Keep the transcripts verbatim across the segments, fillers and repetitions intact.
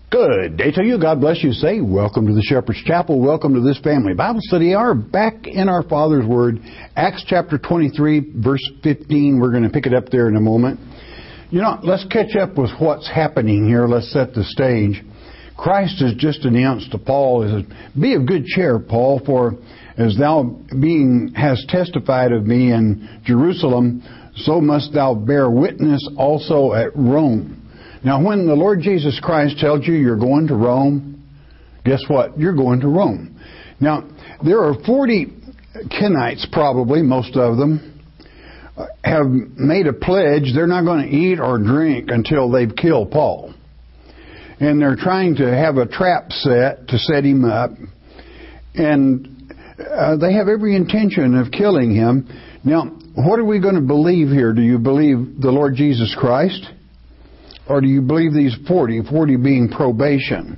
Good day to you. God bless you. Say, welcome to the Shepherd's Chapel. Welcome to this family Bible study hour. Back in our Father's Word, Acts chapter twenty-three, verse fifteen. We're going to pick it up there in a moment. You know, let's catch up with what's happening here. Let's set the stage. Christ has just announced to Paul, he says, "Be of good cheer, Paul, for as thou being hast testified of me in Jerusalem, so must thou bear witness also at Rome." Now, when the Lord Jesus Christ tells you you're going to Rome, guess what? You're going to Rome. Now, there are forty Kenites, probably, most of them, have made a pledge they're not going to eat or drink until they've killed Paul. And they're trying to have a trap set to set him up. And uh, they have every intention of killing him. Now, what are we going to believe here? Do you believe the Lord Jesus Christ? Or do you believe these forty, forty being probation?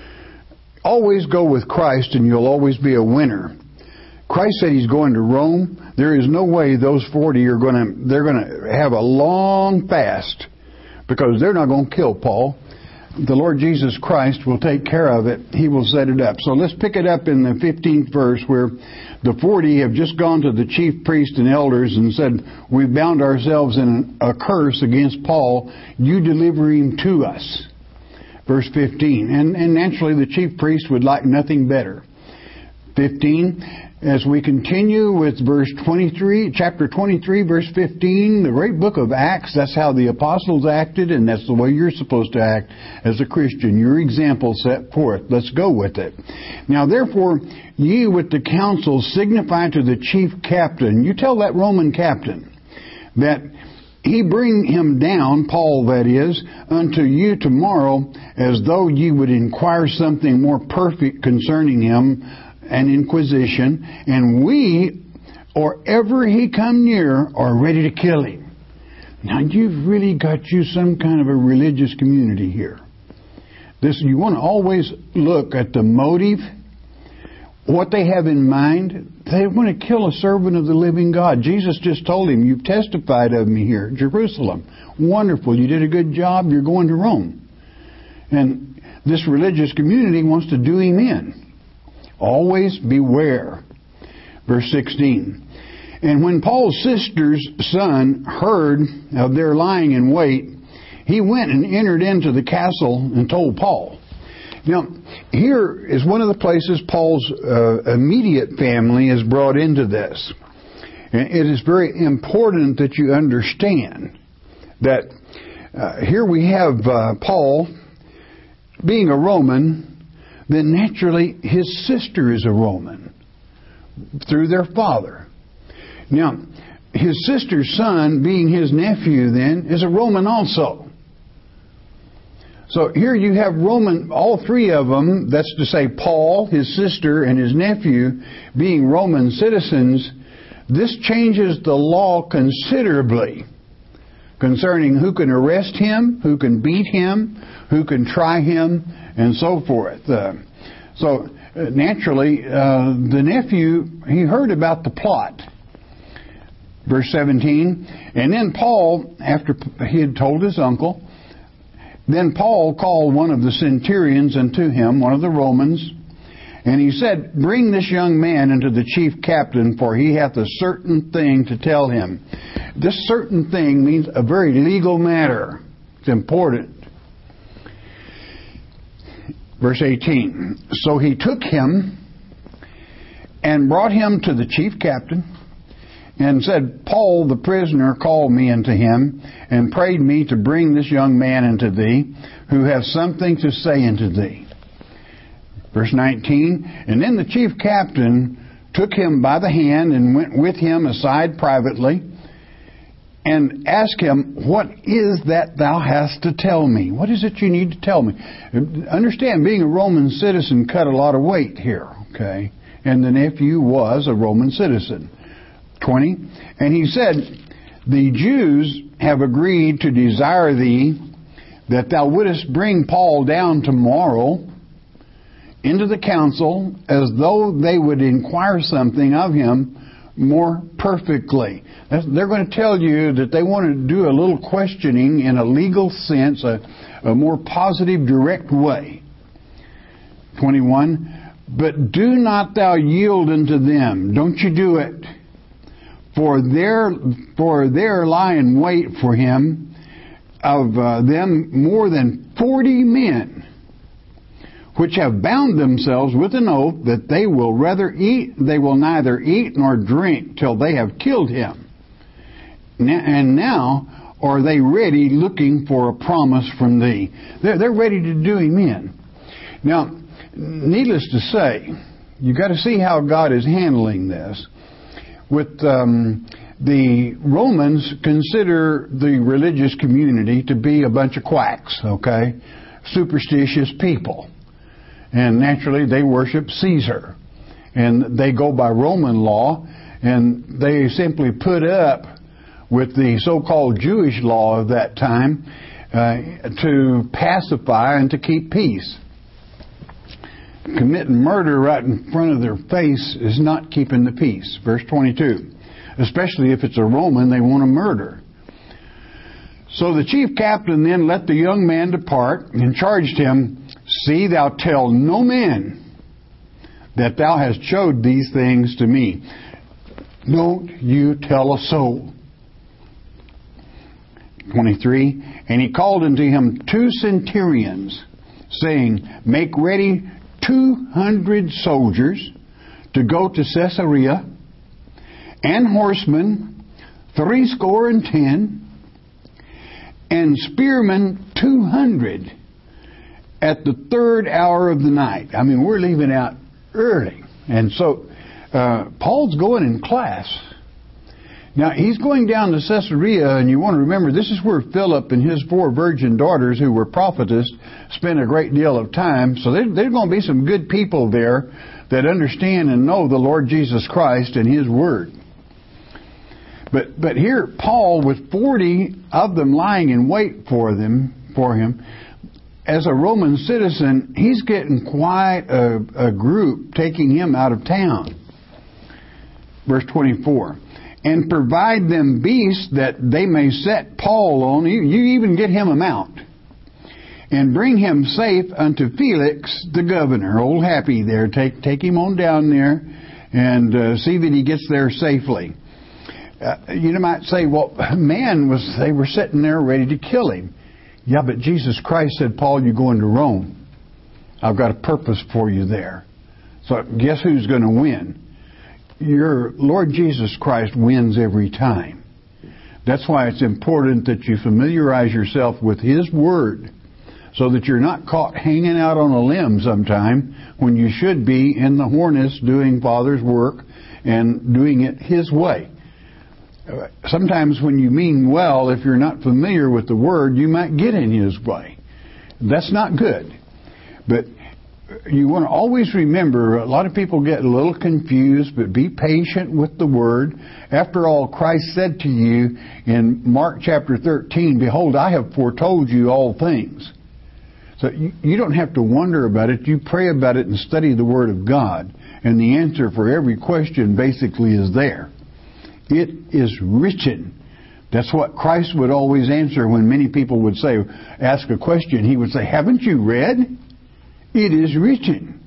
Always go with Christ and you'll always be a winner. Christ said He's going to Rome. There is no way those forty are going to, they're going to have a long fast because they're not going to kill Paul. The Lord Jesus Christ will take care of it. He will set it up. So let's pick it up in the fifteenth verse where the forty have just gone to the chief priest and elders and said, "We've bound ourselves in a curse against Paul. You deliver him to us." Verse fifteen. And, and naturally the chief priest would like nothing better. fifteen. As we continue with verse twenty-three, chapter twenty-three, verse fifteen, the great book of Acts, that's how the apostles acted, and that's the way you're supposed to act as a Christian. Your example set forth. Let's go with it. "Now therefore, ye with the council signify to the chief captain," you tell that Roman captain, "that he bring him down," Paul that is, "unto you tomorrow, as though ye would inquire something more perfect concerning him, an inquisition, and we, or ever he come near, are ready to kill him." Now you've really got you some kind of a religious community here. This, you want to always look at the motive, what they have in mind. They want to kill a servant of the living God. Jesus just told him, "You've testified of me here, Jerusalem. Wonderful, you did a good job, you're going to Rome." And this religious community wants to do him in. Always beware. Verse sixteen. "And when Paul's sister's son heard of their lying in wait, he went and entered into the castle and told Paul." Now, here is one of the places Paul's uh, immediate family is brought into this. And it is very important that you understand that uh, here we have uh, Paul being a Roman. Then naturally his sister is a Roman through their father. Now, his sister's son, being his nephew then, is a Roman also. So here you have Roman, all three of them, that's to say Paul, his sister, and his nephew, being Roman citizens. This changes the law considerably concerning who can arrest him, who can beat him, who can try him, and so forth. Uh, so, uh, naturally, uh, the nephew, he heard about the plot. Verse seventeen, "And then Paul, after he had told his uncle, then Paul called one of the centurions unto him, one of the Romans, and he said, Bring this young man unto the chief captain, for he hath a certain thing to tell him." This certain thing means a very legal matter. It's important. Verse eighteen. "So he took him and brought him to the chief captain and said, Paul the prisoner called me unto him and prayed me to bring this young man unto thee, who hath something to say unto thee." Verse nineteen. "And then the chief captain took him by the hand and went with him aside privately and asked him, What is that thou hast to tell me?" What is it you need to tell me? Understand, being a Roman citizen cut a lot of weight here, okay? And the nephew was a Roman citizen. twenty. "And he said, The Jews have agreed to desire thee that thou wouldest bring Paul down tomorrow into the council, as though they would inquire something of him more perfectly. That's, they're going to tell you that they want to do a little questioning in a legal sense, a, a more positive, direct way. twenty-one, but do not thou yield unto them. Don't you do it. For there, for there lie in wait for him of uh, them more than forty men, which have bound themselves with an oath that they will rather eat, they will neither eat nor drink till they have killed him. And now are they ready, looking for a promise from thee. They're, they're ready to do him in. Now, needless to say, you've got to see how God is handling this. With um, the Romans consider the religious community to be a bunch of quacks, okay? Superstitious people. And naturally, they worship Caesar. And they go by Roman law, and they simply put up with the so-called Jewish law of that time uh, to pacify and to keep peace. Committing murder right in front of their face is not keeping the peace. Verse twenty-two. Especially if it's a Roman, they want to murder. So the chief captain then let the young man depart and charged him, see thou tell no man that thou hast showed these things to me. Don't you tell a soul. twenty-three. And he called unto him two centurions, saying, make ready two hundred soldiers to go to Caesarea, and horsemen, threescore and ten, and spearmen two hundred at the third hour of the night. I mean, we're leaving out early. And so uh, Paul's going in class. Now, he's going down to Caesarea, and you want to remember, this is where Philip and his four virgin daughters, who were prophetess, spent a great deal of time. So there, there's going to be some good people there that understand and know the Lord Jesus Christ and His Word. But but here, Paul, with forty of them lying in wait for them, for him, as a Roman citizen, he's getting quite a, a group taking him out of town. Verse twenty-four. And provide them beasts that they may set Paul on. You, you even get him a mount. And bring him safe unto Felix the governor. Old Happy there. Take take him on down there and uh, see that he gets there safely. Uh, you might say, well, man, was they were sitting there ready to kill him. Yeah, but Jesus Christ said, Paul, you're going to Rome. I've got a purpose for you there. So guess who's going to win? Your Lord Jesus Christ wins every time. That's why it's important that you familiarize yourself with His Word, so that you're not caught hanging out on a limb sometime when you should be in the harness doing Father's work and doing it His way. Sometimes when you mean well, if you're not familiar with the Word, you might get in His way. That's not good. But you want to always remember, a lot of people get a little confused, but be patient with the Word. After all, Christ said to you in Mark chapter thirteen, behold, I have foretold you all things. So you, you don't have to wonder about it. You pray about it and study the Word of God. And the answer for every question basically is there. It is written. That's what Christ would always answer when many people would say, ask a question. He would say, haven't you read? It is written.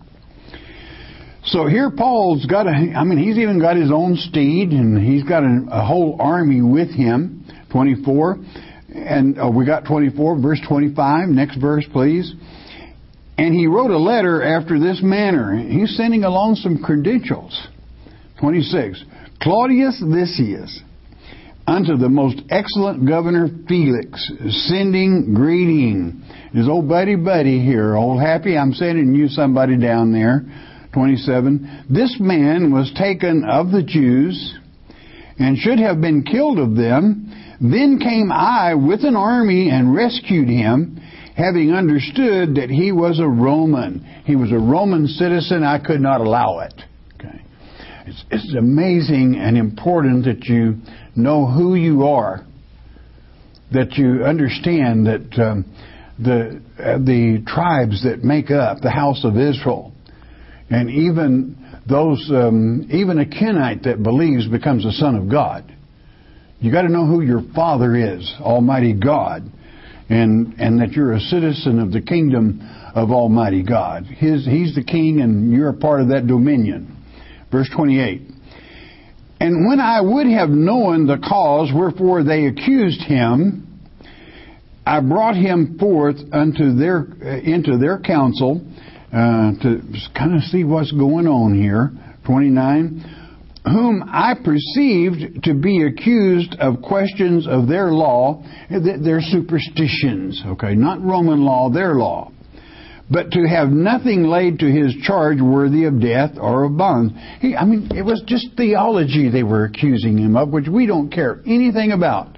So here Paul's got a, I mean, he's even got his own steed, and he's got a, a whole army with him. twenty-four. And oh, we got twenty-four, verse twenty-five. Next verse, please. And he wrote a letter after this manner. He's sending along some credentials. twenty-six. Claudius Lysias, unto the most excellent governor Felix, sending greeting. His old buddy buddy here, old Happy, I'm sending you somebody down there. twenty-seven. This man was taken of the Jews, and should have been killed of them. Then came I with an army and rescued him, having understood that he was a Roman. He was a Roman citizen. I could not allow it. Okay. It's, it's amazing and important that you know who you are, that you understand that um, the uh, the tribes that make up the house of Israel, and even those, um, even a Kenite that believes becomes a son of God. You got to know who your Father is, Almighty God, and and that you're a citizen of the kingdom of Almighty God. His, He's the King, and you're a part of that dominion. Verse twenty-eight. And when I would have known the cause wherefore they accused him, I brought him forth unto their uh, into their council uh, to kind of see what's going on here. twenty-nine. Whom I perceived to be accused of questions of their law, their superstitions, okay, not Roman law, their law, but to have nothing laid to his charge worthy of death or of bonds. He, I mean, it was just theology they were accusing him of, which we don't care anything about.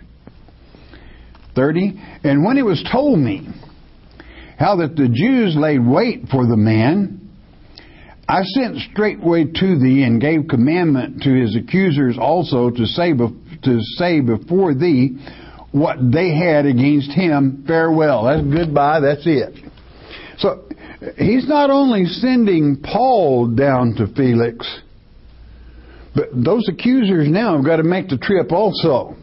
thirty. And when it was told me how that the Jews laid wait for the man, I sent straightway to thee and gave commandment to his accusers also to say to say before thee what they had against him. Farewell. That's goodbye. That's it. So he's not only sending Paul down to Felix, but those accusers now have got to make the trip also.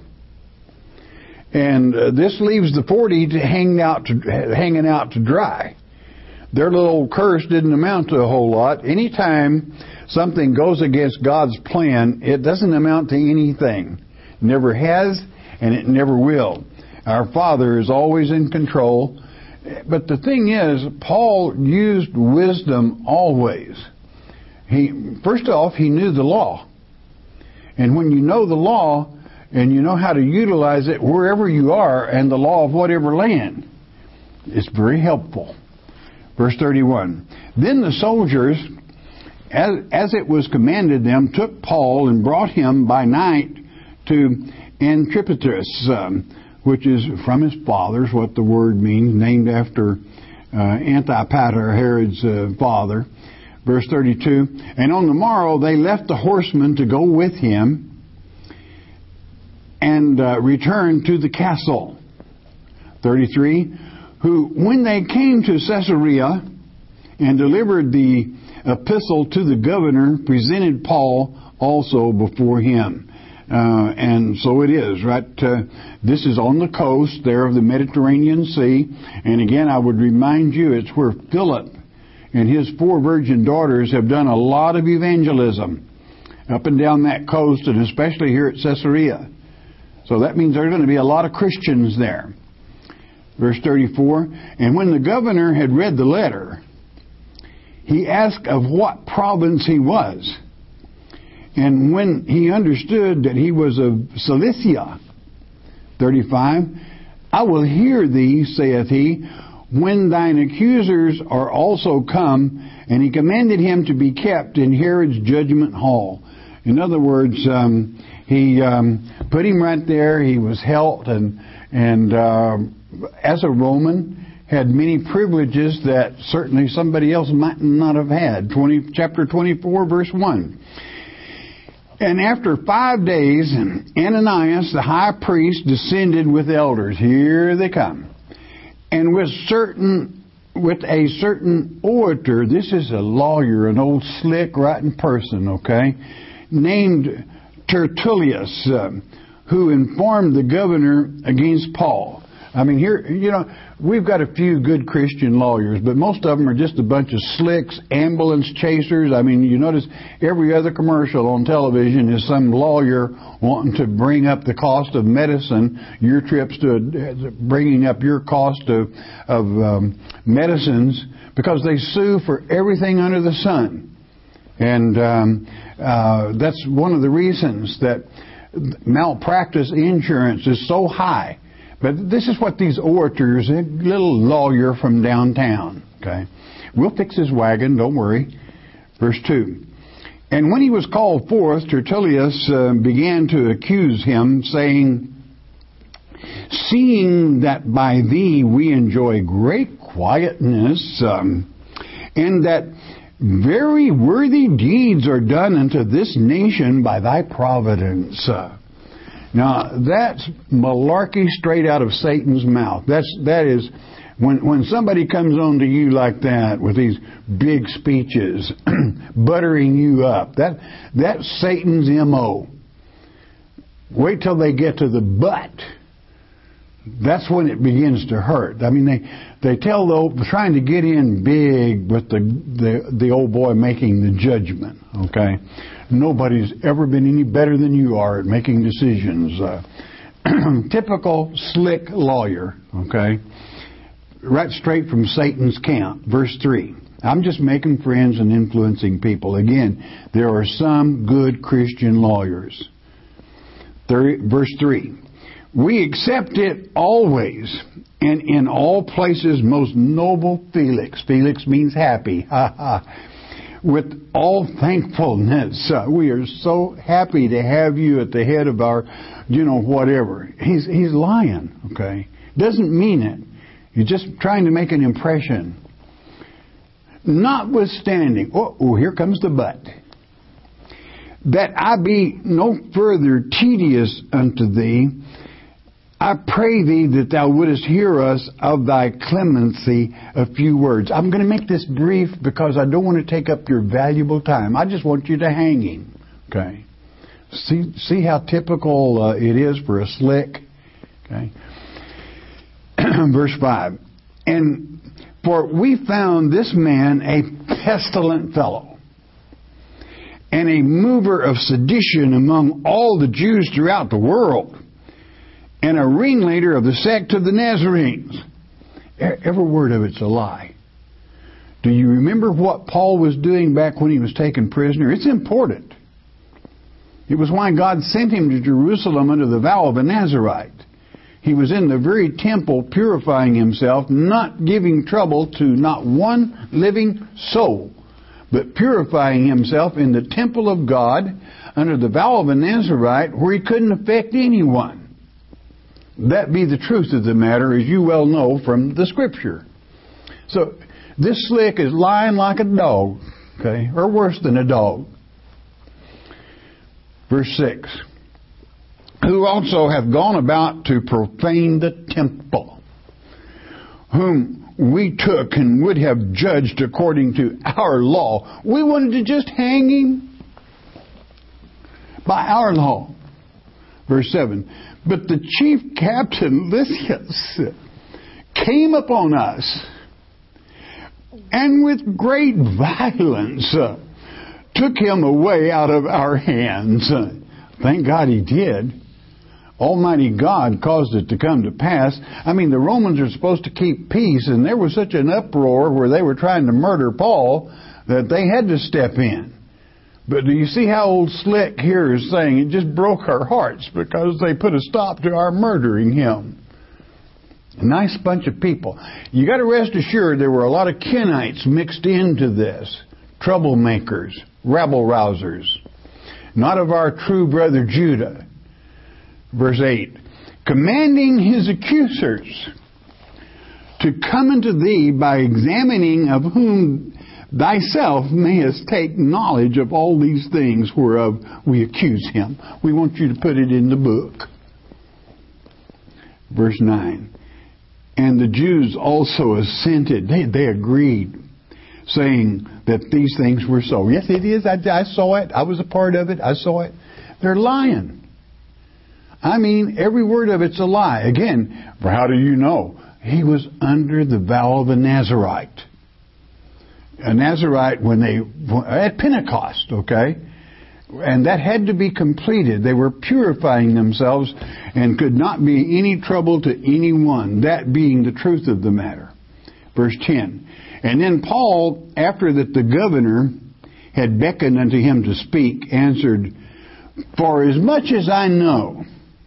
And uh, this leaves the forty to hang out to, hanging out to dry. Their little curse didn't amount to a whole lot. Anytime something goes against God's plan, it doesn't amount to anything. Never has, and it never will. Our Father is always in control. But the thing is, Paul used wisdom always. He, first off, he knew the law. And when you know the law, and you know how to utilize it wherever you are, and the law of whatever land, it's very helpful. Verse thirty-one. Then the soldiers, as, as it was commanded them, took Paul and brought him by night to Antipatris, um, which is from his father's, what the word means, named after uh, Antipater, Herod's uh, father. Verse thirty-two. And on the morrow they left the horsemen to go with him and uh, returned to the castle. thirty-three. Who, when they came to Caesarea and delivered the epistle to the governor, presented Paul also before him. Uh, and so it is, right? Uh, this is on the coast there of the Mediterranean Sea. And again, I would remind you, it's where Philip and his four virgin daughters have done a lot of evangelism up and down that coast, and especially here at Caesarea. So that means there are going to be a lot of Christians there. Verse thirty-four, and when the governor had read the letter, he asked of what province he was. And when he understood that he was of Cilicia, thirty-five, I will hear thee, saith he, when thine accusers are also come. And he commanded him to be kept in Herod's judgment hall. In other words, um, he um, put him right there. He was held, and and uh, as a Roman, had many privileges that certainly somebody else might not have had. twenty, chapter twenty-four, verse one. And after five days, Ananias, the high priest, descended with elders. Here they come. And with certain, with a certain orator, this is a lawyer, an old slick, writing person, okay, named Tertullus, uh, who informed the governor against Paul. I mean, here, you know, we've got a few good Christian lawyers, but most of them are just a bunch of slicks, ambulance chasers. I mean, you notice every other commercial on television is some lawyer wanting to bring up the cost of medicine, your trips to bringing up your cost of, of um, medicines, because they sue for everything under the sun. And um, uh, that's one of the reasons that malpractice insurance is so high. But this is what these orators, a little lawyer from downtown, okay. We'll fix his wagon, don't worry. Verse two. And when he was called forth, Tertullus uh, began to accuse him, saying, seeing that by thee we enjoy great quietness, um, and that very worthy deeds are done unto this nation by thy providence. Uh, Now, that's malarkey straight out of Satan's mouth. That's, that is When when somebody comes on to you like that with these big speeches, buttering you up, that that's Satan's M O. Wait till they get to the butt. That's when it begins to hurt. I mean, they they tell the trying to get in big with the the the old boy making the judgment. Okay, nobody's ever been any better than you are at making decisions. Uh, typical slick lawyer. Okay, right straight from Satan's camp. Verse three. I'm just making friends and influencing people. Again, there are some good Christian lawyers. Verse three. We accept it always and in all places, most noble Felix. Felix means happy. Ha ha. With all thankfulness. Uh, we are so happy to have you at the head of our, you know, whatever. He's, he's lying, okay? Doesn't mean it. He's just trying to make an impression. Notwithstanding, oh, oh here comes the but. That I be no further tedious unto thee, I pray thee that thou wouldest hear us of thy clemency a few words. I'm going to make this brief because I don't want to take up your valuable time. I just want you to hang him. Okay. See, see how typical uh, it is for a slick. Okay. Verse five. And for we found this man a pestilent fellow, and a mover of sedition among all the Jews throughout the world, and a ringleader of the sect of the Nazarenes. Every word of it's a lie. Do you remember what Paul was doing back when he was taken prisoner? It's important. It was why God sent him to Jerusalem under the vow of a Nazarite. He was in the very temple purifying himself, not giving trouble to not one living soul, but purifying himself in the temple of God under the vow of a Nazarite where he couldn't affect anyone. That be the truth of the matter, as you well know from the Scripture. So, this slick is lying like a dog, okay, or worse than a dog. Verse six. Who also have gone about to profane the temple, whom we took and would have judged according to our law. We wanted to just hang him by our law. Verse seven. But the chief captain, Lysias, came upon us, and with great violence uh, took him away out of our hands. Uh, thank God he did. Almighty God caused it to come to pass. I mean, the Romans are supposed to keep peace, and there was such an uproar where they were trying to murder Paul that they had to step in. But do you see how old Slick here is saying it just broke our hearts because they put a stop to our murdering him? A nice bunch of people. You got to rest assured there were a lot of Kenites mixed into this. Troublemakers, rabble-rousers. Not of our true brother Judah. Verse eight. Commanding his accusers to come unto thee by examining of whom thyself mayest take knowledge of all these things whereof we accuse him. We want you to put it in the book. Verse nine. And the Jews also assented. They, they agreed, saying that these things were so. Yes, it is. I, I saw it. I was a part of it. I saw it. They're lying. I mean, every word of it's a lie. Again, for how do you know? He was under the vow of a Nazarite. A Nazarite when they, at Pentecost, okay? And that had to be completed. They were purifying themselves and could not be any trouble to anyone. That being the truth of the matter. Verse ten. And then Paul, after that the governor had beckoned unto him to speak, answered, For as much as I know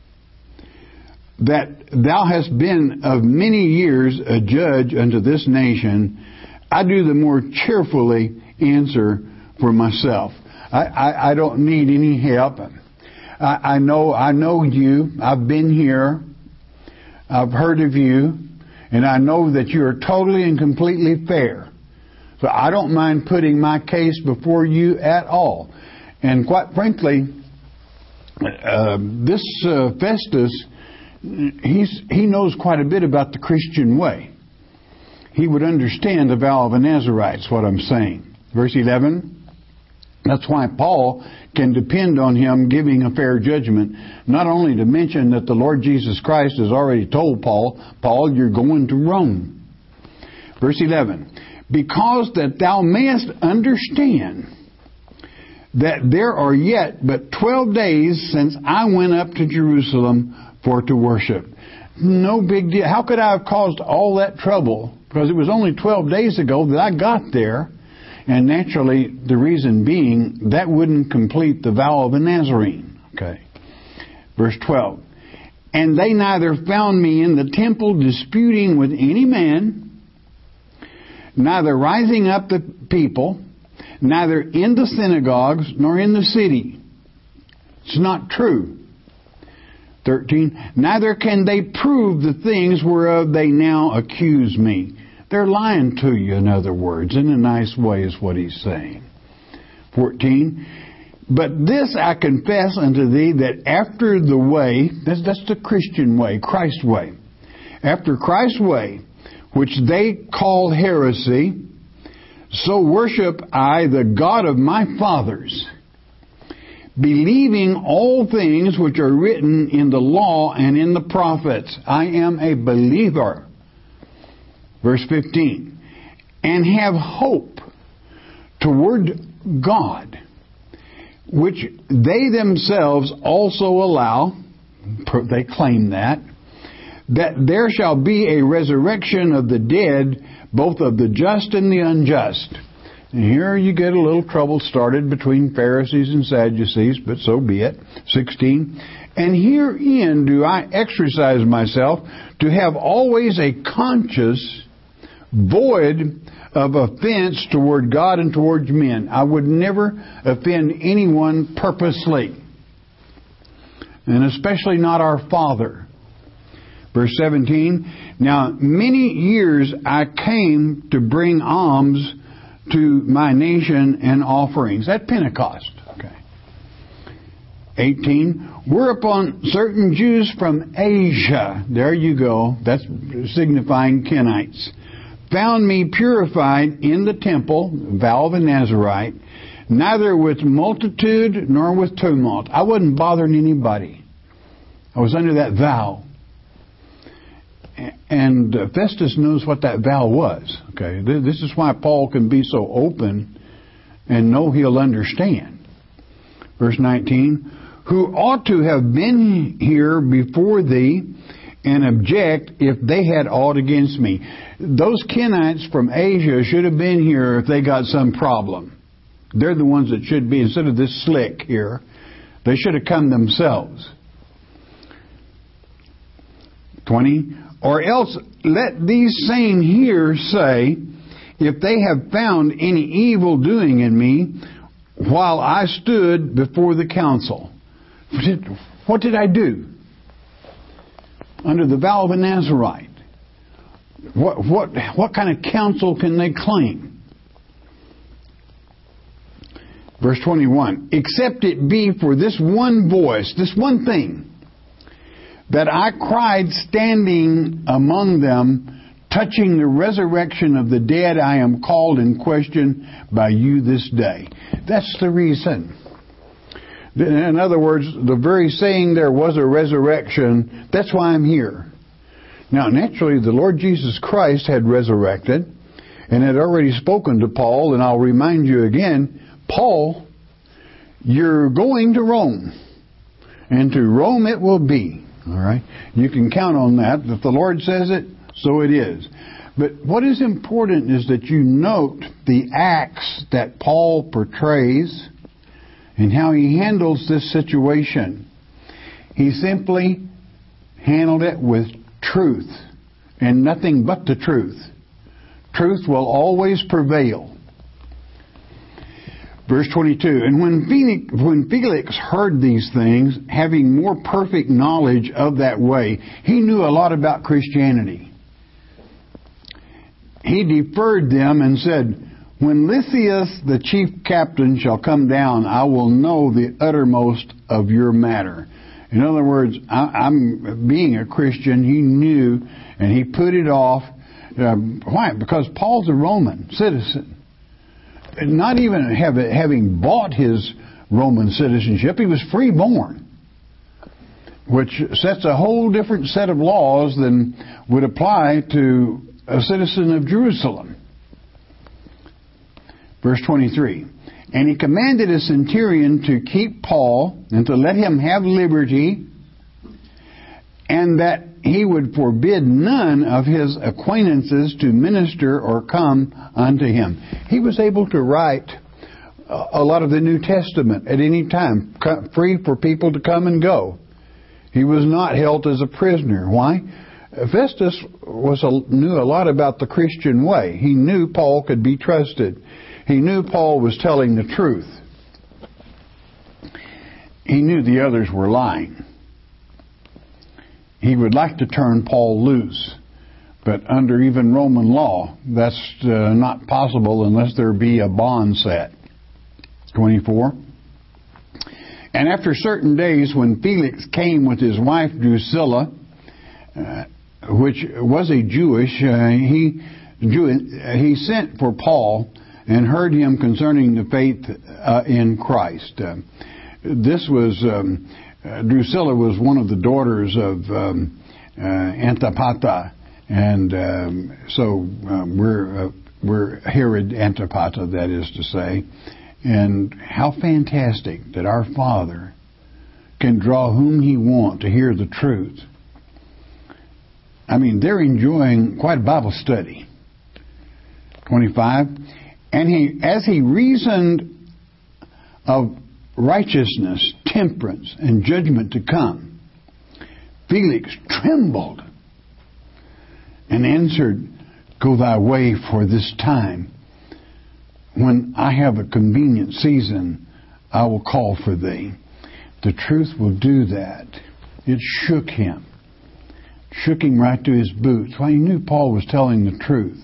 that thou hast been of many years a judge unto this nation, I do the more cheerfully answer for myself. I, I, I don't need any help. I, I know I know you. I've been here. I've heard of you. And I know that you are totally and completely fair. So I don't mind putting my case before you at all. And quite frankly, uh, this uh, Festus, he's he knows quite a bit about the Christian way. he would understand the vow of a Nazarite, is what I'm saying. Verse eleven, that's why Paul can depend on him giving a fair judgment. Not only to mention that the Lord Jesus Christ has already told Paul, Paul, you're going to Rome. Verse eleven, because that thou mayest understand that there are yet but twelve days since I went up to Jerusalem for to worship. No big deal. How could I have caused all that trouble? Because it was only twelve days ago that I got there. And naturally, the reason being, that wouldn't complete the vow of a Nazarene. Okay. Verse twelve. And they neither found me in the temple disputing with any man, neither rising up the people, neither in the synagogues, nor in the city. It's not true. thirteen. Neither can they prove the things whereof they now accuse me. They're lying to you, in other words, in a nice way is what he's saying. fourteen. But this I confess unto thee, that after the way, that's, that's the Christian way, Christ's way, after Christ's way, which they call heresy, so worship I the God of my fathers, believing all things which are written in the law and in the prophets. I am a believer. Verse fifteen. And have hope toward God, which they themselves also allow, they claim that, that there shall be a resurrection of the dead, both of the just and the unjust. And here you get a little trouble started between Pharisees and Sadducees, but so be it. sixteen. And herein do I exercise myself to have always a conscience void of offense toward God and towards men. I would never offend anyone purposely, and especially not our Father. Verse seventeen, now many years I came to bring alms to my nation and offerings. At Pentecost. Okay. eighteen, whereupon certain Jews from Asia, there you go, that's signifying Kenites, found me purified in the temple, vow of a Nazarite, neither with multitude nor with tumult. I wasn't bothering anybody. I was under that vow. And Festus knows what that vow was. Okay, this is why Paul can be so open and know he'll understand. Verse nineteen, who ought to have been here before thee and object if they had aught against me. Those Kenites from Asia should have been here if they got some problem. They're the ones that should be, instead of this slick here, they should have come themselves. twenty, or else let these same here say, if they have found any evil doing in me while I stood before the council. What did, what did I do? Under the vow of a Nazarite. What, what, what kind of counsel can they claim? Verse twenty-one, except it be for this one voice, this one thing, that I cried standing among them, touching the resurrection of the dead, I am called in question by you this day. That's the reason. In other words, the very saying there was a resurrection, that's why I'm here. Now, naturally, the Lord Jesus Christ had resurrected and had already spoken to Paul, and I'll remind you again, Paul, you're going to Rome, and to Rome it will be. All right? You can count on that. If the Lord says it, so it is. But what is important is that you note the acts that Paul portrays and how he handles this situation. He simply handled it with truth and nothing but the truth. Truth will always prevail. Verse twenty-two, and when Felix, when Felix heard these things, having more perfect knowledge of that way, he knew a lot about Christianity. He deferred them and said, when Lysias the chief captain shall come down, I will know the uttermost of your matter. In other words, I, I'm being a Christian, he knew, and he put it off Uh, why? Because Paul's a Roman citizen. Not even have, having bought his Roman citizenship, he was freeborn, which sets a whole different set of laws than would apply to a citizen of Jerusalem. Verse twenty-three. And he commanded a centurion to keep Paul and to let him have liberty, and that he would forbid none of his acquaintances to minister or come unto him. He was able to write a lot of the New Testament at any time, free for people to come and go. He was not held as a prisoner. Why? Festus was a, knew a lot about the Christian way. He knew Paul could be trusted. He knew Paul was telling the truth. He knew the others were lying. He would like to turn Paul loose, but under even Roman law, that's uh, not possible unless there be a bond set. twenty-four. And after certain days, when Felix came with his wife Drusilla, uh, which was a Jewish, uh, he he sent for Paul and heard him concerning the faith uh, in Christ. Uh, this was um, uh, Drusilla was one of the daughters of um, uh, Antipater, and um, so um, we're uh, we're Herod Antipater, that is to say. And how fantastic that our Father can draw whom He wants to hear the truth. I mean, they're enjoying quite a Bible study. twenty-five. And he, as he reasoned of righteousness, temperance, and judgment to come, Felix trembled and answered, Go thy way for this time. When I have a convenient season, I will call for thee. The truth will do that. It shook him. Shook him right to his boots. Well, he knew Paul was telling the truth.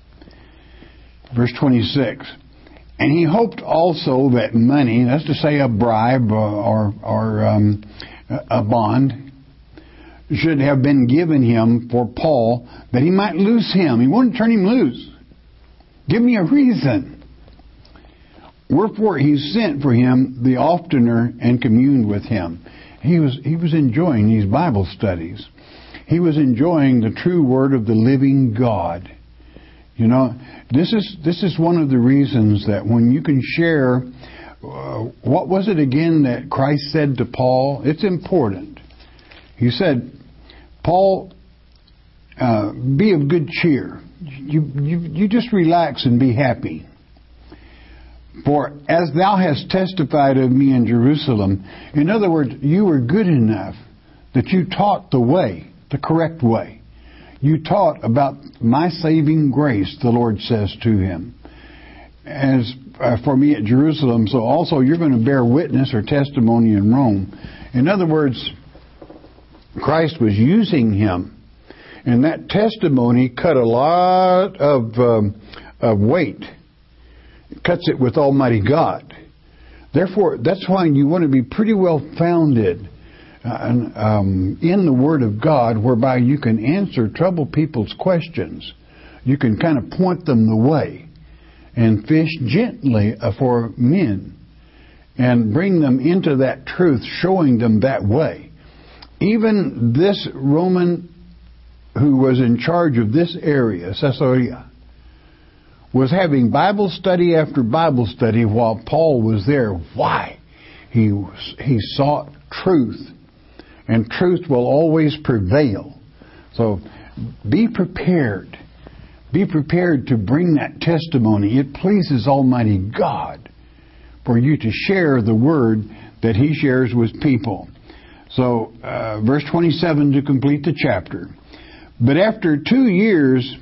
Verse twenty-six. And he hoped also that money, that's to say a bribe or, or um, a bond, should have been given him for Paul, that he might loose him. He wanted to turn him loose. Give me a reason. Wherefore he sent for him the oftener and communed with him. He was he was enjoying these Bible studies. He was enjoying the true word of the living God. You know, this is this is one of the reasons that when you can share, uh, what was it again that Christ said to Paul? It's important. He said, Paul, uh, be of good cheer. You, you you just relax and be happy. For as thou hast testified of me in Jerusalem, in other words, you were good enough that you taught the way, the correct way. You taught about my saving grace, the Lord says to him. As uh, for me at Jerusalem, so also you're going to bear witness or testimony in Rome. In other words, Christ was using him. And that testimony cut a lot of, um, of weight. It cuts it with Almighty God. Therefore, that's why you want to be pretty well founded uh, um, in the Word of God, whereby you can answer troubled people's questions. You can kind of point them the way and fish gently for men and bring them into that truth, showing them that way. Even this Roman who was in charge of this area, Caesarea, was having Bible study after Bible study while Paul was there. Why? He was, he sought truth, and truth will always prevail. So be prepared. Be prepared to bring that testimony. It pleases Almighty God for you to share the word that He shares with people. So, uh, verse twenty-seven to complete the chapter. But after two years,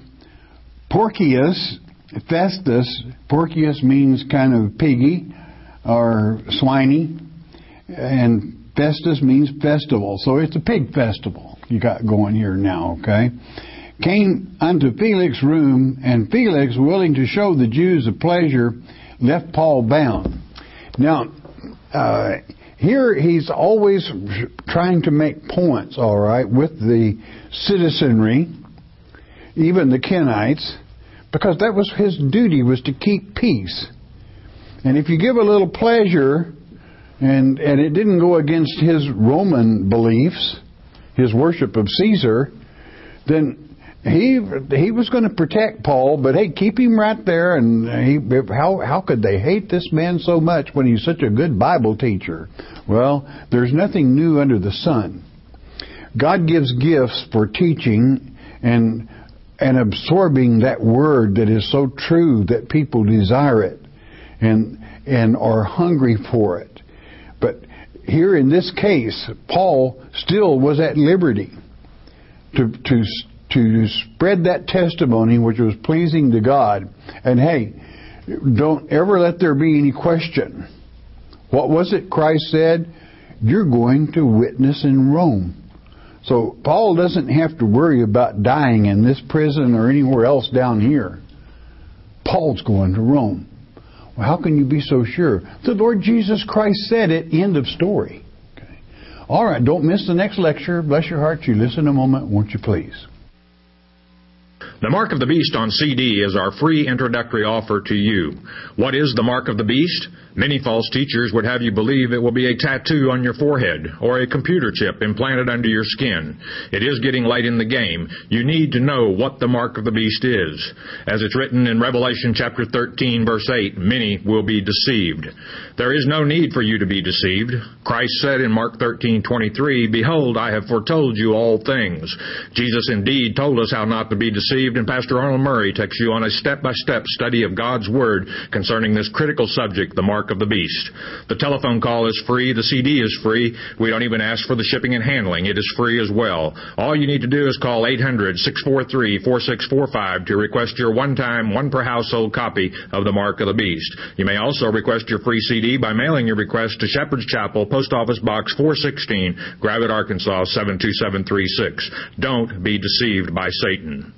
Porcius Festus, Porcius means kind of piggy or swiney, and Festus means festival. So it's a pig festival you got going here now, okay? Came unto Felix's room, and Felix, willing to show the Jews a pleasure, left Paul bound. Now, uh, here he's always trying to make points, all right, with the citizenry. even the Kenites, because that was his duty, was to keep peace. And if you give a little pleasure, and and it didn't go against his Roman beliefs, his worship of Caesar, then he he was going to protect Paul. But hey, keep him right there. And he, how how could they hate this man so much when he's such a good Bible teacher? Well, there's nothing new under the sun. God gives gifts for teaching and and absorbing that word that is so true that people desire it and and are hungry for it. But here in this case, Paul still was at liberty to to to spread that testimony which was pleasing to God. And hey, don't ever let there be any question. What was it Christ said? You're going to witness in Rome. So Paul doesn't have to worry about dying in this prison or anywhere else down here. Paul's going to Rome. Well, how can you be so sure? The Lord Jesus Christ said it. End of story. Okay. All right, don't miss the next lecture. Bless your heart. You listen a moment, won't you please? The Mark of the Beast on C D is our free introductory offer to you. What is the Mark of the Beast? Many false teachers would have you believe it will be a tattoo on your forehead or a computer chip implanted under your skin. It is getting late in the game. You need to know what the Mark of the Beast is. As it's written in Revelation chapter thirteen, verse eight, many will be deceived. There is no need for you to be deceived. Christ said in Mark thirteen twenty-three, Behold, I have foretold you all things. Jesus indeed told us how not to be deceived, and Pastor Arnold Murray takes you on a step-by-step study of God's Word concerning this critical subject, the Mark of the Beast. The telephone call is free. The C D is free. We don't even ask for the shipping and handling. It is free as well. All you need to do is call eight hundred, six four three, four six four five to request your one-time, one-per-household copy of the Mark of the Beast. You may also request your free C D by mailing your request to Shepherd's Chapel, Post Office Box four sixteen, Gravette, Arkansas seven two seven three six. Don't be deceived by Satan.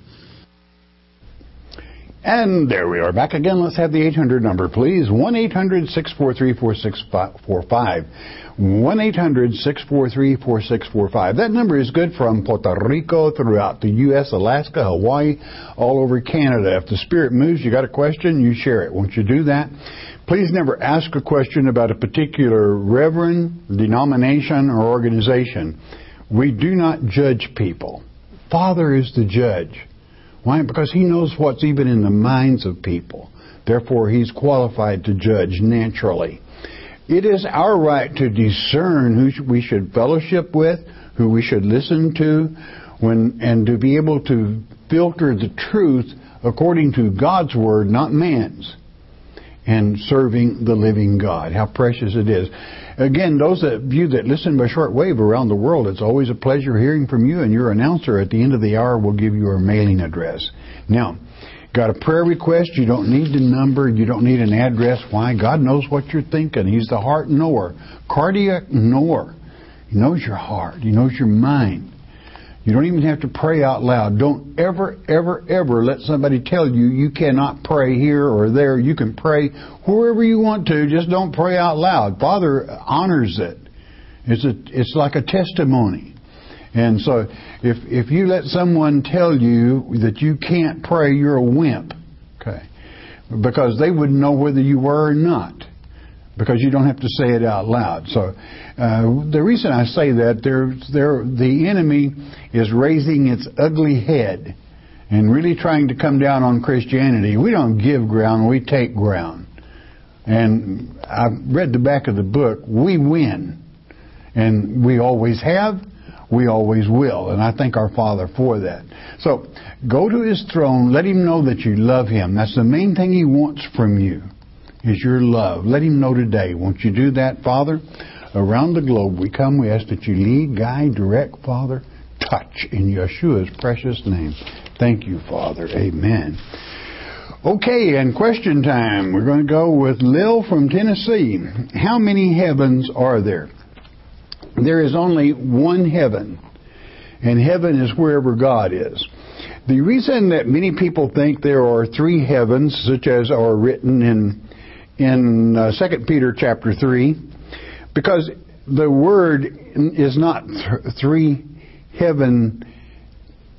And there we are back again. Let's have the eight hundred number, please. one eight hundred, six four three, four six four five. one eight hundred, six four three, four six four five. That number is good from Puerto Rico throughout the U S, Alaska, Hawaii, all over Canada. If the Spirit moves, you got a question, you share it. Won't you do that? Please never ask a question about a particular reverend, denomination, or organization. We do not judge people. Father is the judge. Why? Because He knows what's even in the minds of people. Therefore, He's qualified to judge naturally. It is our right to discern who we should fellowship with, who we should listen to, when, and to be able to filter the truth according to God's Word, not man's, and serving the living God. How precious it is. Again, those of you that listen by shortwave around the world, it's always a pleasure hearing from you, and your announcer at the end of the hour will give you our mailing address. Now, got a prayer request? You don't need the number. You don't need an address. Why? God knows what you're thinking. He's the heart knower. Cardiac knower. He knows your heart. He knows your mind. You don't even have to pray out loud. Don't ever, ever, ever let somebody tell you you cannot pray here or there. You can pray wherever you want to. Just don't pray out loud. Father honors it. It's a, it's like a testimony. And so if if you let someone tell you that you can't pray, you're a wimp. Okay. Because they wouldn't know whether you were or not. Because you don't have to say it out loud. So uh, the reason I say that, there, there, the enemy is raising its ugly head and really trying to come down on Christianity. We don't give ground, we take ground. And I've read the back of the book. We win. And we always have, we always will. And I thank our Father for that. So go to His throne, let Him know that you love Him. That's the main thing He wants from you. Is your love. Let Him know today. Won't you do that, Father? Around the globe we come. We ask that you lead, guide, direct, Father. Touch in Yeshua's precious name. Thank you, Father. Amen. Okay, and question time. We're going to go with Lil from Tennessee. How many heavens are there? There is only one heaven. And heaven is wherever God is. The reason that many people think there are three heavens, such as are written in in uh, Second Peter chapter three, because the word is not th- three heaven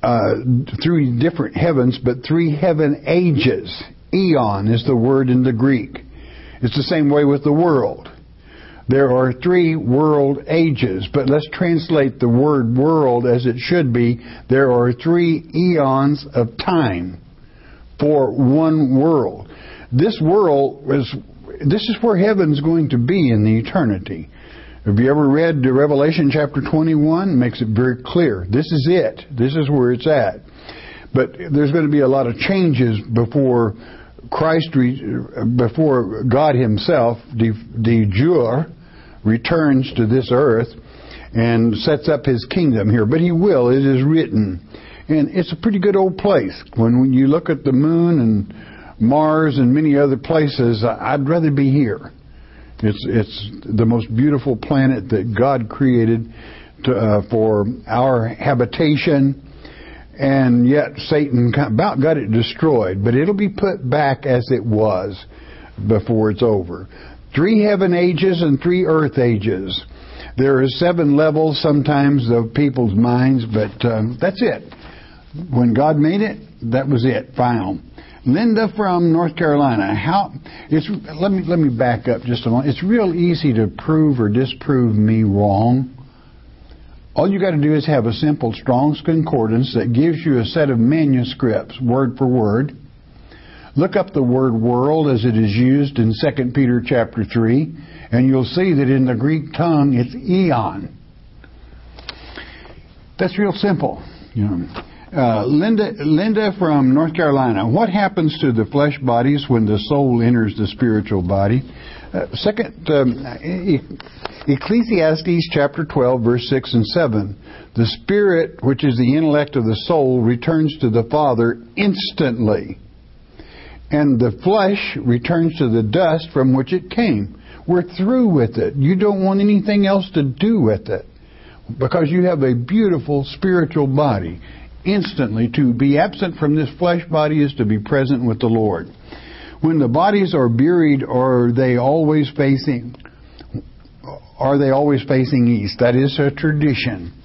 uh, three different heavens, but three heaven ages. Eon is the word in the Greek. It's the same way with the world. There are three world ages, but let's translate the word world as it should be. There are three eons of time for one world. This world is, this is where heaven's going to be in the eternity. Have you ever read Revelation chapter twenty-one? It makes it very clear. This is it. This is where it's at. But there's going to be a lot of changes before Christ, before God Himself, de, de jure, returns to this earth and sets up His kingdom here. But He will. It is written. And it's a pretty good old place. When you look at the moon and Mars and many other places, I'd rather be here. It's it's the most beautiful planet that God created to, uh, for our habitation. And yet Satan about got it destroyed. But it'll be put back as it was before it's over. Three heaven ages and three earth ages. There are seven levels sometimes of people's minds, but um, that's it. When God made it, that was it, final. Linda from North Carolina. How? It's let me let me back up just a moment. It's real easy to prove or disprove me wrong. All you got to do is have a simple Strong's Concordance that gives you a set of manuscripts, word for word. Look up the word world as it is used in Second Peter chapter three, and you'll see that in the Greek tongue it's eon. That's real simple. You know. Uh, Linda, Linda from North Carolina. What happens to the flesh bodies when the soul enters the spiritual body? Uh, second, um, Ecclesiastes chapter twelve, verse six and seven. The spirit, which is the intellect of the soul, returns to the Father instantly, and the flesh returns to the dust from which it came. We're through with it. You don't want anything else to do with it, because you have a beautiful spiritual body. Instantly, to be absent from this flesh body is to be present with the Lord. When the bodies are buried, are they always facing? Are they always facing east? That is a tradition.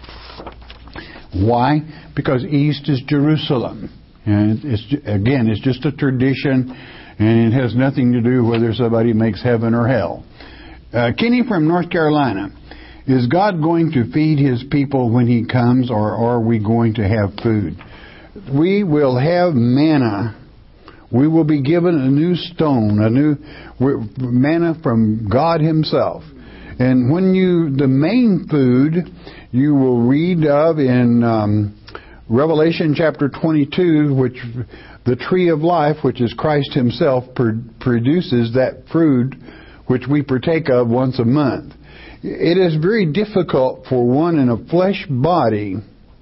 Why? Because east is Jerusalem, and it's again, it's just a tradition, and it has nothing to do whether somebody makes heaven or hell. Uh, Kenny from North Carolina. Is God going to feed His people when He comes, or are we going to have food? We will have manna. We will be given a new stone, a new manna from God Himself. And when you, the main food you will read of in um, Revelation chapter twenty-two, which the tree of life, which is Christ Himself, pr- produces that fruit which we partake of once a month. It is very difficult for one in a flesh body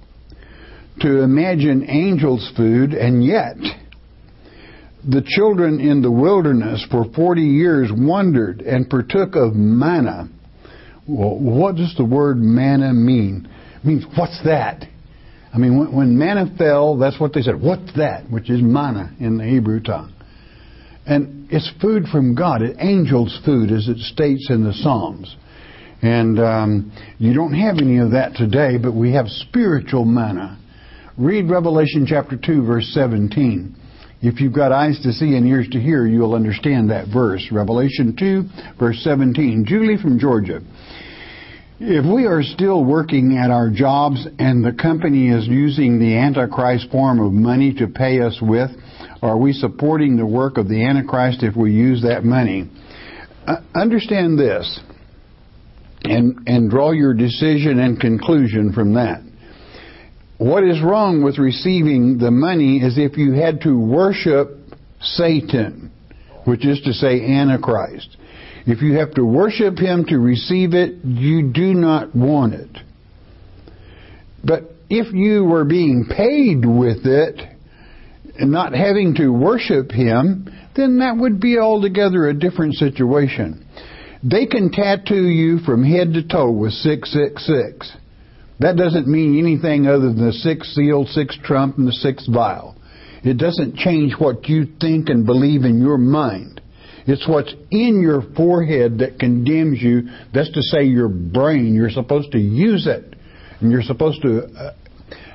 to imagine angels' food, and yet the children in the wilderness for forty years wandered and partook of manna. Well, what does the word manna mean? It means, what's that? I mean, when, when manna fell, that's what they said. What's that? Which is manna in the Hebrew tongue. And it's food from God. It's angels' food, as it states in the Psalms. And um, you don't have any of that today, but we have spiritual manna. Read Revelation chapter two, verse seventeen. If you've got eyes to see and ears to hear, you'll understand that verse. Revelation two, verse seventeen. Julie from Georgia. If we are still working at our jobs and the company is using the Antichrist form of money to pay us with, are we supporting the work of the Antichrist if we use that money? Uh, understand this. And, and draw your decision and conclusion from that. What is wrong with receiving the money is if you had to worship Satan, which is to say Antichrist. If you have to worship him to receive it, you do not want it. But if you were being paid with it and not having to worship him, then that would be altogether a different situation. They can tattoo you from head to toe with six six six. That doesn't mean anything other than the sixth seal, sixth trump, and the sixth vial. It doesn't change what you think and believe in your mind. It's what's in your forehead that condemns you. That's to say your brain. You're supposed to use it. And you're supposed to uh,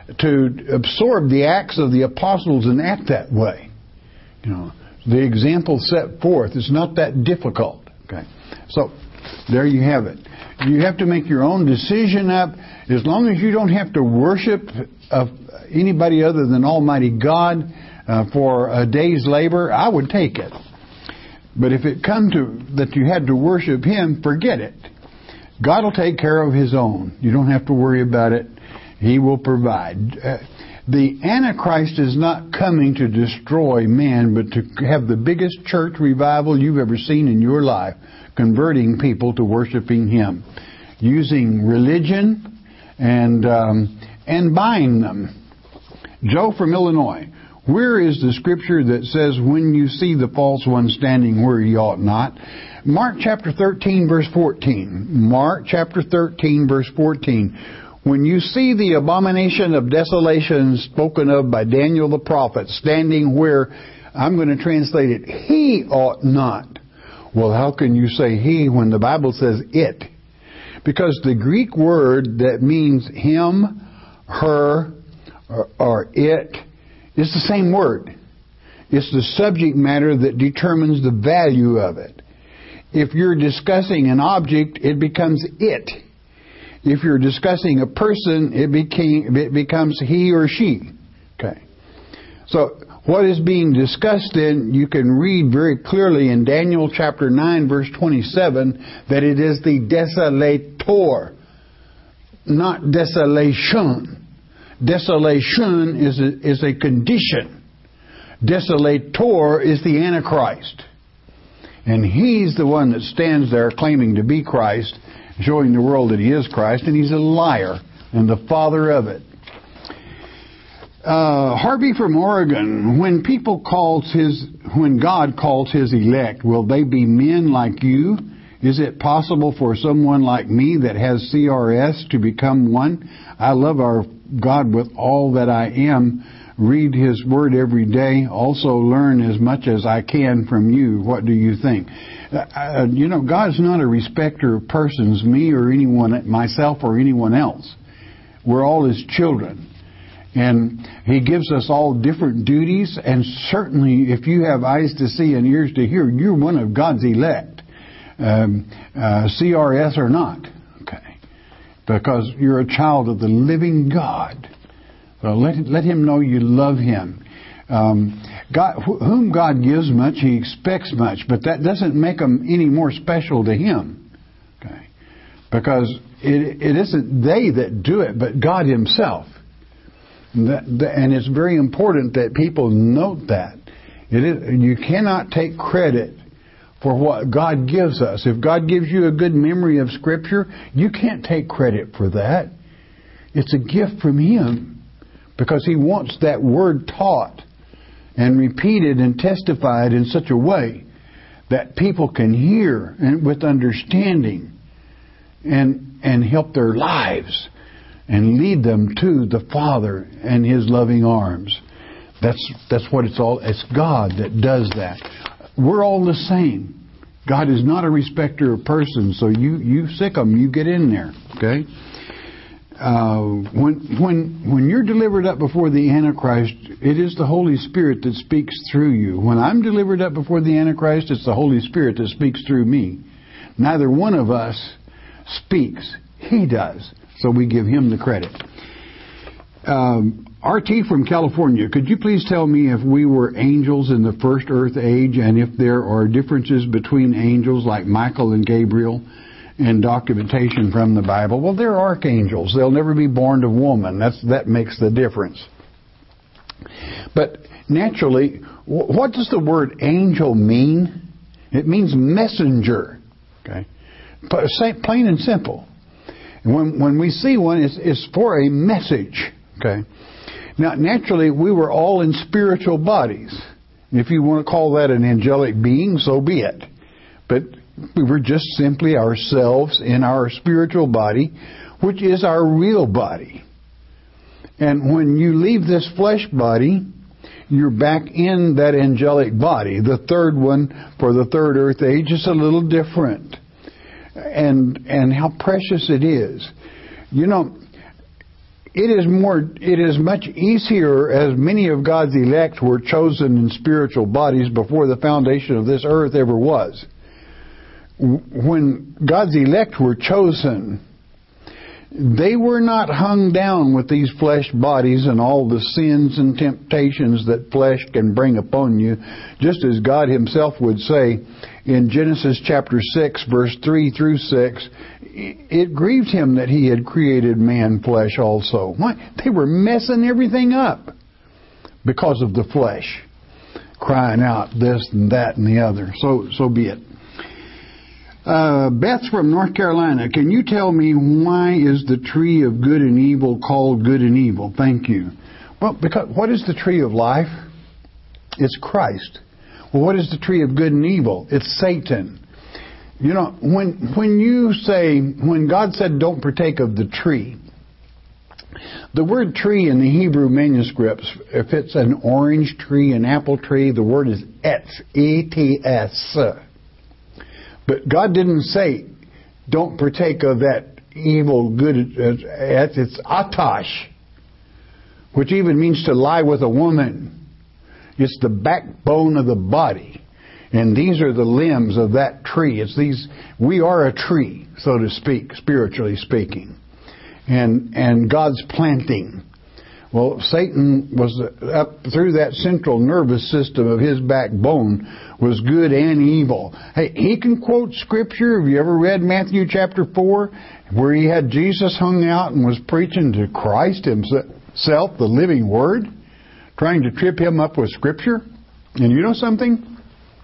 to absorb the acts of the apostles and act that way. You know, the example set forth is not that difficult. Okay, so there you have it. You have to make your own decision up. As long as you don't have to worship uh, anybody other than Almighty God uh, for a day's labor, I would take it. But if it come to that you had to worship Him, forget it. God will take care of His own. You don't have to worry about it. He will provide. Uh, the Antichrist is not coming to destroy man, but to have the biggest church revival you've ever seen in your life, converting people to worshiping Him, using religion and um, and buying them. Joe from Illinois, where is the scripture that says, when you see the false one standing where he ought not? Mark chapter thirteen, verse fourteen. Mark chapter thirteen, verse fourteen. When you see the abomination of desolation spoken of by Daniel the prophet standing where, I'm going to translate it, he ought not. Well, how can you say he when the Bible says it? Because the Greek word that means him, her, or, or it, is the same word. It's the subject matter that determines the value of it. If you're discussing an object, it becomes it. If you're discussing a person, it, became, it becomes he or she. Okay. So, what is being discussed then, you can read very clearly in Daniel chapter nine, verse twenty-seven, that it is the desolator, not desolation. Desolation is a, is a condition. Desolator is the Antichrist. And he's the one that stands there claiming to be Christ, showing the world that he is Christ, and he's a liar and the father of it. Uh, Harvey from Oregon, when people calls his, when God calls His elect, will they be men like you? Is it possible for someone like me that has C R S to become one? I love our God with all that I am. Read His Word every day. Also learn as much as I can from you. What do you think? Uh, you know, God's not a respecter of persons, me or anyone, myself or anyone else. We're all His children. And He gives us all different duties. And certainly, if you have eyes to see and ears to hear, you're one of God's elect. Um, uh, C R S or not. Okay. Because you're a child of the living God. So let, let Him know you love Him. Um, God, wh- whom God gives much, He expects much, but that doesn't make them any more special to Him. Okay. Because it, it isn't they that do it, but God Himself. And, that, and it's very important that people note that. It is, you cannot take credit for what God gives us. If God gives you a good memory of Scripture, you can't take credit for that. It's a gift from Him, because He wants that Word taught and repeated and testified in such a way that people can hear and with understanding and and help their lives and lead them to the Father and His loving arms. That's that's what it's all. It's God that does that. We're all the same. God is not a respecter of persons, so you you sick 'em, you get in there, okay? Uh, when when when you're delivered up before the Antichrist, it is the Holy Spirit that speaks through you. When I'm delivered up before the Antichrist, it's the Holy Spirit that speaks through me. Neither one of us speaks. He does. So we give Him the credit. Um, R T from California, could you please tell me if we were angels in the first earth age, and if there are differences between angels like Michael and Gabriel and documentation from the Bible? Well, they're archangels. They'll never be born of woman. That's that makes the difference. But naturally, what does the word angel mean? It means messenger. Okay, plain and simple. And when when we see one, it's, it's for a message. Okay. Now, naturally, we were all in spiritual bodies. If you want to call that an angelic being, so be it. But we were just simply ourselves in our spiritual body, which is our real body. And when you leave this flesh body, you're back in that angelic body. The third one for the third earth age is a little different. And and how precious it is. You know, it is more, it is much easier, as many of God's elect were chosen in spiritual bodies before the foundation of this earth ever was. When God's elect were chosen, they were not hung down with these flesh bodies and all the sins and temptations that flesh can bring upon you, just as God Himself would say in Genesis chapter six, verse three through six, it grieved Him that He had created man flesh also. Why? They were messing everything up because of the flesh, crying out this and that and the other. So, so be it. Uh, Beth's from North Carolina. Can you tell me why is the tree of good and evil called good and evil? Thank you. Well, because what is the tree of life? It's Christ. Well, what is the tree of good and evil? It's Satan. You know, when when you say, when God said don't partake of the tree, the word tree in the Hebrew manuscripts, if it's an orange tree, an apple tree, the word is etz, E T S. But God didn't say, don't partake of that evil good, it's atash, which even means to lie with a woman. It's the backbone of the body. And these are the limbs of that tree. It's these, we are a tree, so to speak, spiritually speaking. And, and God's planting. Well, Satan was up through that central nervous system of his backbone was good and evil. Hey, he can quote Scripture. Have you ever read Matthew chapter four, where he had Jesus hung out and was preaching to Christ Himself, the living Word, trying to trip Him up with Scripture? And you know something?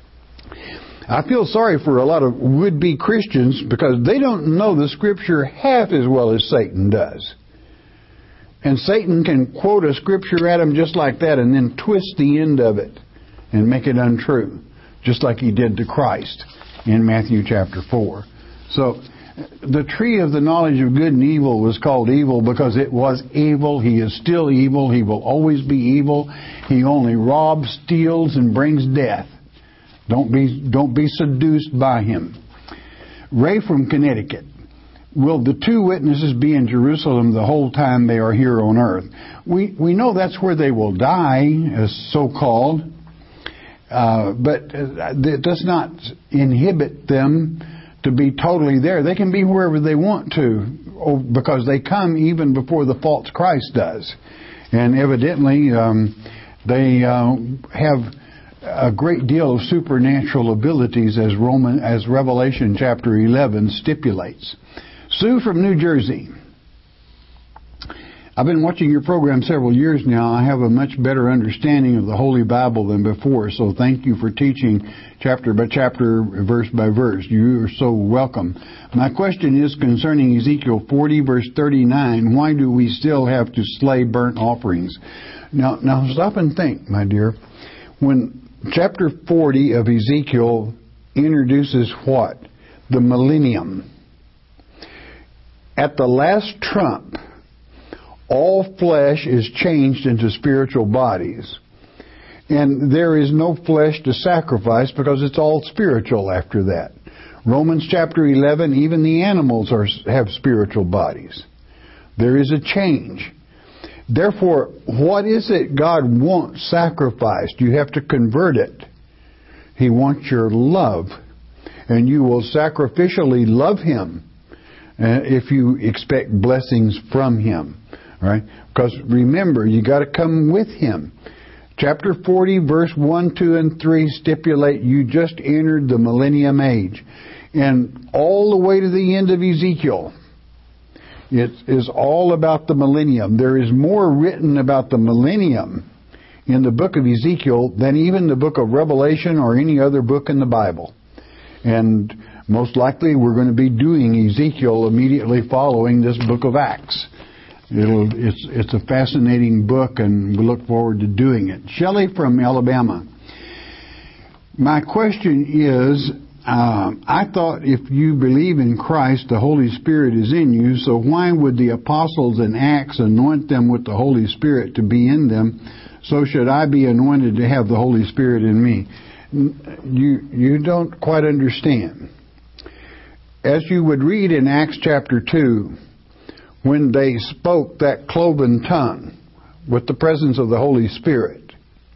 I feel sorry for a lot of would-be Christians because they don't know the Scripture half as well as Satan does. And Satan can quote a scripture at them just like that and then twist the end of it and make it untrue, just like he did to Christ in Matthew chapter four. So the tree of the knowledge of good and evil was called evil because it was evil. He is still evil. He will always be evil. He only robs, steals, and brings death. Don't be, don't be seduced by him. Ray from Connecticut. Will the two witnesses be in Jerusalem the whole time they are here on earth? We we know that's where they will die, as so-called, uh, but it does not inhibit them to be totally there. They can be wherever they want to, because they come even before the false Christ does. And evidently, um, they uh, have a great deal of supernatural abilities, as Roman, as Revelation chapter eleven stipulates. Sue from New Jersey. I've been watching your program several years now. I have a much better understanding of the Holy Bible than before, so thank you for teaching chapter by chapter, verse by verse. You are so welcome. My question is concerning Ezekiel forty, verse thirty-nine. Why do we still have to slay burnt offerings? Now, now stop and think, my dear. When chapter forty of Ezekiel introduces what? The millennium. At the last trump, all flesh is changed into spiritual bodies. And there is no flesh to sacrifice because it's all spiritual after that. Romans chapter eleven, even the animals are, have spiritual bodies. There is a change. Therefore, what is it God wants sacrificed? You have to convert it. He wants your love. And you will sacrificially love Him Uh, if you expect blessings from Him, right? Because remember, you got to come with Him. Chapter forty, verse one, two, and three stipulate you just entered the millennium age. And all the way to the end of Ezekiel, it is all about the millennium. There is more written about the millennium in the book of Ezekiel than even the book of Revelation or any other book in the Bible. And most likely we're going to be doing Ezekiel immediately following this book of Acts. It'll, it's, it's a fascinating book, and we look forward to doing it. Shelley from Alabama. My question is, uh, I thought if you believe in Christ, the Holy Spirit is in you, so why would the apostles in Acts anoint them with the Holy Spirit to be in them? So should I be anointed to have the Holy Spirit in me? You, you don't quite understand. As you would read in Acts chapter two, when they spoke that cloven tongue with the presence of the Holy Spirit,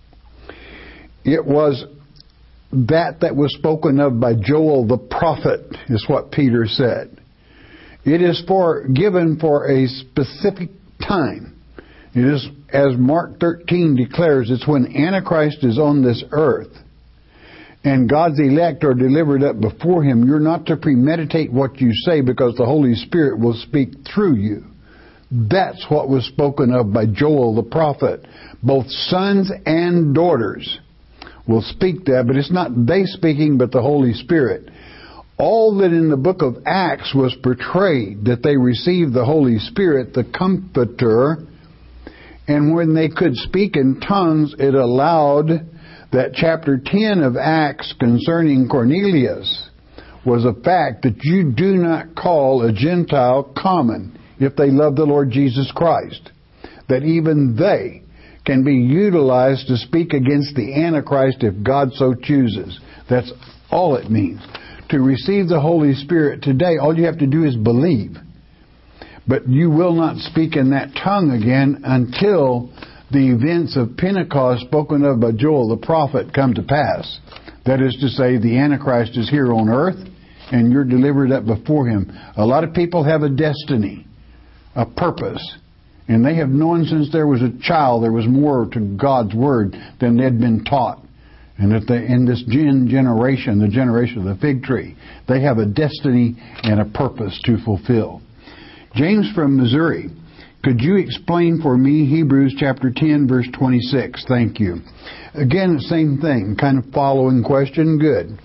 it was that that was spoken of by Joel the prophet, is what Peter said. It is for given for a specific time. It is, as Mark thirteen declares, it's when Antichrist is on this earth and God's elect are delivered up before Him. You're not to premeditate what you say, because the Holy Spirit will speak through you. That's what was spoken of by Joel the prophet. Both sons and daughters will speak that, but it's not they speaking, but the Holy Spirit. All that in the book of Acts was portrayed, that they received the Holy Spirit, the Comforter, and when they could speak in tongues, it allowed that chapter ten of Acts concerning Cornelius was a fact that you do not call a Gentile common if they love the Lord Jesus Christ. That even they can be utilized to speak against the Antichrist if God so chooses. That's all it means. To receive the Holy Spirit today, all you have to do is believe. But you will not speak in that tongue again until the events of Pentecost spoken of by Joel the prophet come to pass. That is to say, the Antichrist is here on earth and you're delivered up before him. A lot of people have a destiny, a purpose, and they have known since there was a child there was more to God's Word than they'd been taught. And that they, in this gen generation, the generation of the fig tree, they have a destiny and a purpose to fulfill. James from Missouri, could you explain for me Hebrews chapter ten, verse twenty-six? Thank you. Again, the same thing, kind of following question. Good.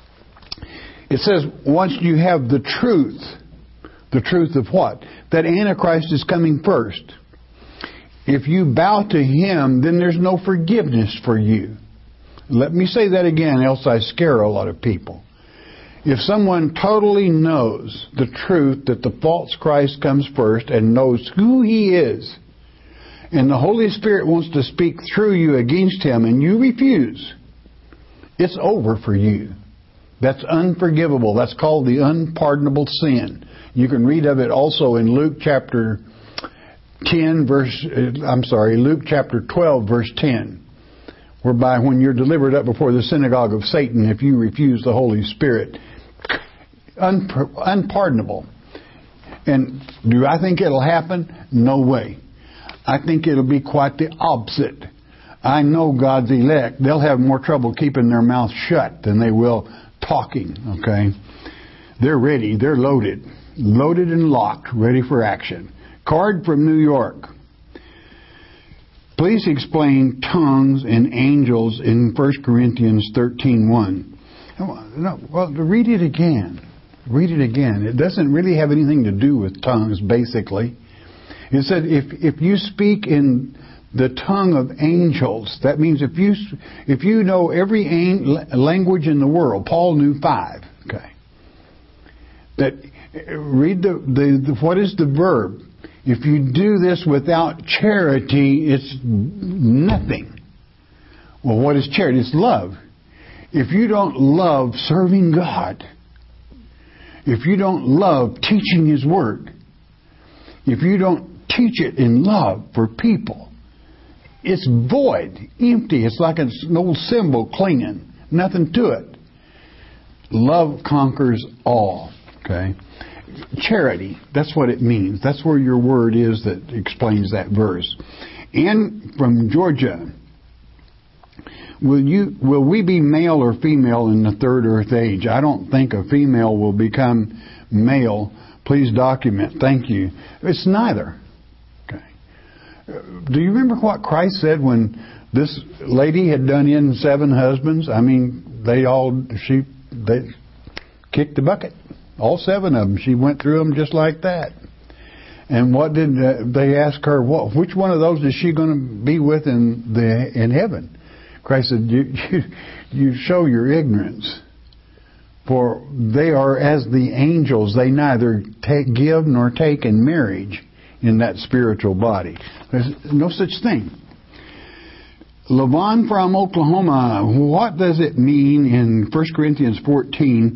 It says, once you have the truth, the truth of what? That Antichrist is coming first. If you bow to him, then there's no forgiveness for you. Let me say that again, else I scare a lot of people. If someone totally knows the truth that the false Christ comes first and knows who he is, and the Holy Spirit wants to speak through you against him, and you refuse, it's over for you. That's unforgivable. That's called the unpardonable sin. You can read of it also in Luke chapter ten, verse, I'm sorry, Luke chapter twelve, verse ten. Whereby when you're delivered up before the synagogue of Satan, if you refuse the Holy Spirit, unp- unpardonable. And do I think it'll happen? No way. I think it'll be quite the opposite. I know God's elect, they'll have more trouble keeping their mouth shut than they will talking, okay? They're ready, they're loaded. Loaded and locked, ready for action. Card from New York. Please explain tongues and angels in First Corinthians thirteen one. No, well, read it again. Read it again. It doesn't really have anything to do with tongues, basically. It said if if you speak in the tongue of angels, that means if you if you know every language in the world, Paul knew five. Okay. That read the, the, the what is the verb? If you do this without charity, it's nothing. Well, what is charity? It's love. If you don't love serving God, if you don't love teaching His Word, if you don't teach it in love for people, it's void, empty. It's like an old cymbal clinging. Nothing to it. Love conquers all. Okay? Charity, that's what it means. That's where your word is that explains that verse. And from Georgia, will you will we be male or female in the third earth age? I don't think a female will become male. Please document. Thank you. It's neither. Okay. Do you remember what Christ said when this lady had done in seven husbands? I mean, they all she they kicked the bucket. All seven of them. She went through them just like that. And what did uh, they ask her? What, which one of those is she going to be with in the in heaven? Christ said, you, you, you show your ignorance. For they are as the angels. They neither take, give nor take in marriage in that spiritual body. There's no such thing. Levon from Oklahoma. What does it mean in First Corinthians fourteen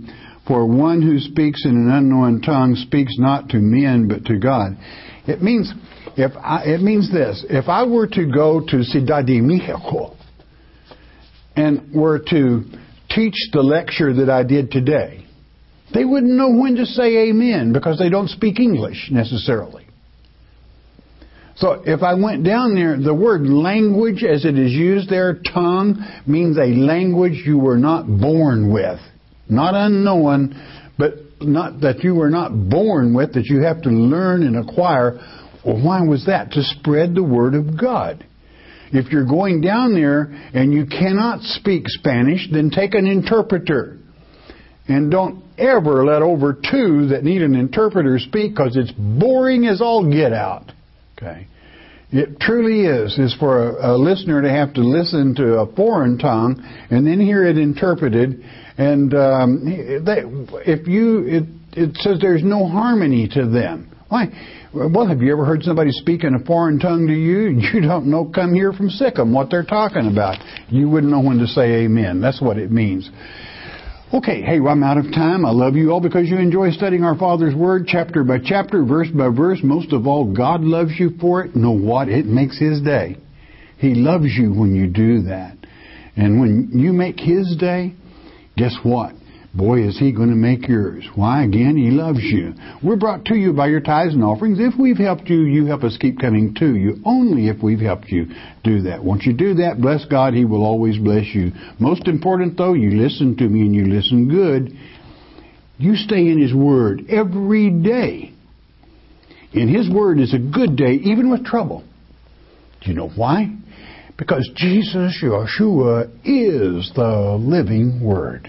For one who speaks in an unknown tongue speaks not to men, but to God. It means, if I, it means this. If I were to go to Ciudad de Mexico and were to teach the lecture that I did today, they wouldn't know when to say amen because they don't speak English necessarily. So if I went down there, the word language as it is used there, tongue, means a language you were not born with. Not unknown, but not that you were not born with, that you have to learn and acquire. Well, why was that? To spread the Word of God. If you're going down there and you cannot speak Spanish, then take an interpreter. And don't ever let over two that need an interpreter speak, because it's boring as all get out. Okay, it truly is. Is for a, a listener to have to listen to a foreign tongue and then hear it interpreted. And um, they, if you, it, it says there's no harmony to them. Why? Well, have you ever heard somebody speak in a foreign tongue to you? You don't know, come here from Sikkim, what they're talking about. You wouldn't know when to say amen. That's what it means. Okay, hey, well, I'm out of time. I love you all because you enjoy studying our Father's Word chapter by chapter, verse by verse. Most of all, God loves you for it. Know what? It makes His day. He loves you when you do that. And when you make His day, guess what? Boy, is He going to make yours. Why? Again, He loves you. We're brought to you by your tithes and offerings. If we've helped you, you help us keep coming to you. Only if we've helped you do that. Once you do that, bless God, He will always bless you. Most important, though, you listen to me and you listen good. You stay in His Word every day. And His Word is a good day, even with trouble. Do you know why? Because Jesus, Yeshua, is the living Word.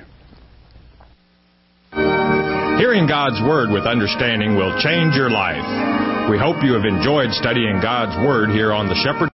Hearing God's Word with understanding will change your life. We hope you have enjoyed studying God's Word here on the Shepherd.